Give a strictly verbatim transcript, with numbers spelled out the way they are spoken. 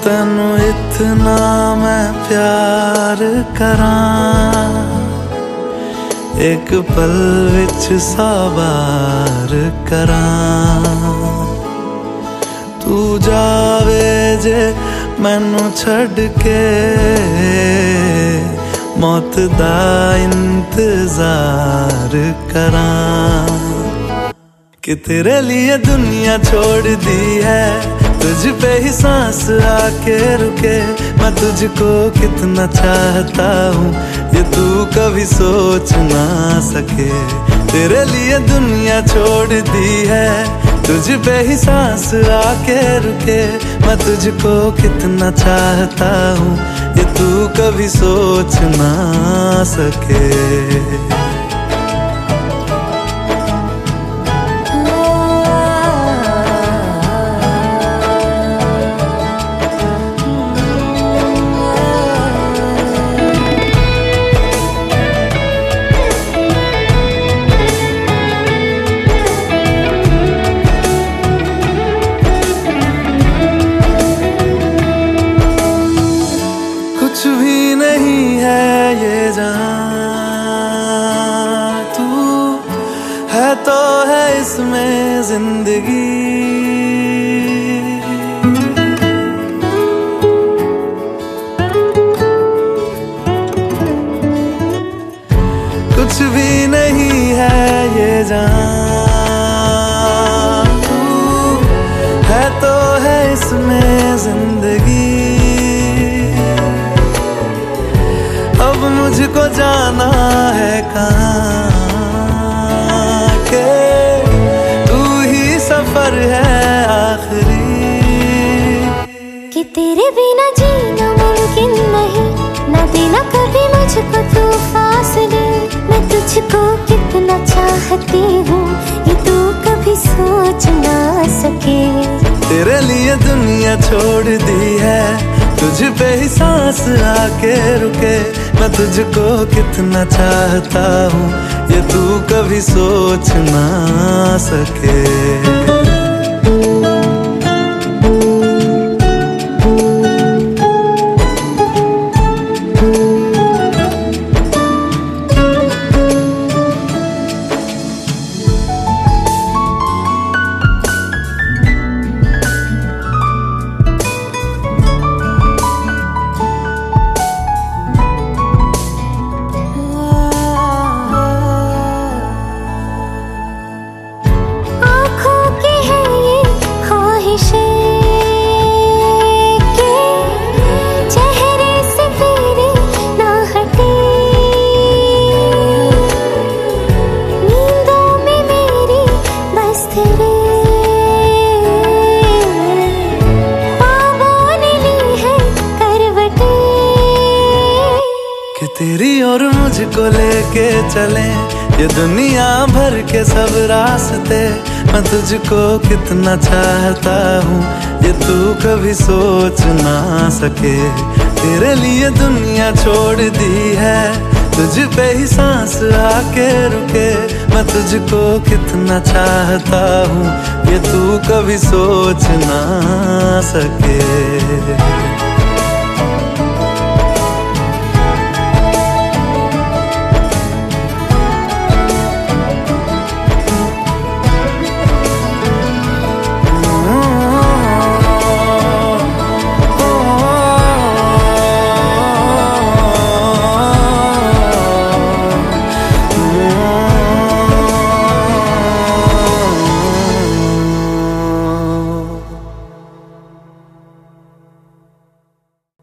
तेनू इतना मैं प्यार करां, एक पल विच सौ बार करां। तू जावे जे मैनू छड़ के, मौत दा इंतजार करां। कि तेरे लिए दुनिया छोड़ दी है, तुझ पे ही सांस आके रुके। मैं तुझको कितना चाहता हूँ ये तू कभी सोच ना सके। तेरे लिए दुनिया छोड़ दी है, तुझ पे ही सांस आके रुके। मैं तुझको कितना चाहता हूँ ये तू कभी सोच ना सके। कुछ भी नहीं है ये जान, तू है तो है इसमें जिंदगी। कुछ भी नहीं है ये जान, तू है तो है इसमें जिंदगी। अब मुझको जाना है कहाँ के तू ही सफर है आखिरी। कि तेरे बिना जीना मुमकिन नहीं, ना देना कभी मुझको तू फासले। मैं तुझको कितना चाहती हूँ ये तू कभी सोच ना सके। तेरे लिए दुनिया छोड़ दी है, तुझ पे ही सांस आके रुके। मैं तुझको कितना चाहता हूँ ये तू कभी सोच ना सके। तेरी और मुझको लेके चले ये दुनिया भर के सब रास्ते। मैं तुझको कितना चाहता हूँ ये तू कभी सोच ना सके। तेरे लिए दुनिया छोड़ दी है, तुझ पे ही सांस आके रुके। मैं तुझको कितना चाहता हूँ ये तू कभी सोच ना सके।